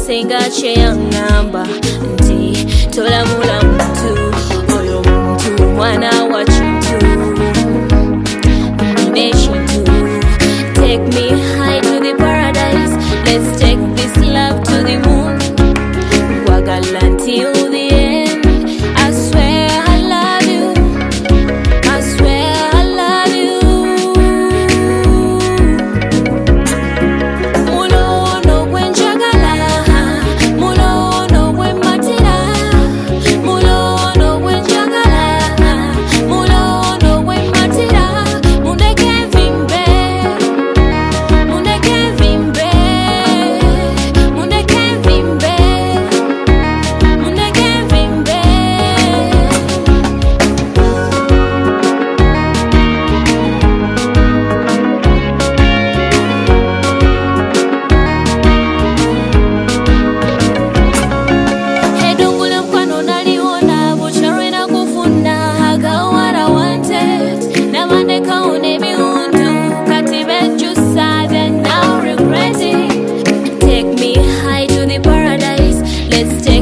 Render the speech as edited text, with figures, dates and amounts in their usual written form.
senga cheyangamba nti tolamula muntu oyo muntu mwana wa kintu nekintu. Take me high to the paradise, let's take this love to the moon. Wagala until the end, I swear I love you, I swear I love you. Muno no wenjagala, muno no wematira, muno no wenjagala, muno no wematira. Muneke vimbe, muneke vimbe, muneke vimbe, muneke vimbe. Hedungule mkwano naliona bucharwe na kufuna I got what I wanted na mandeka une miundu katibe jusa then now regretting. Take me high to the paradise, let's take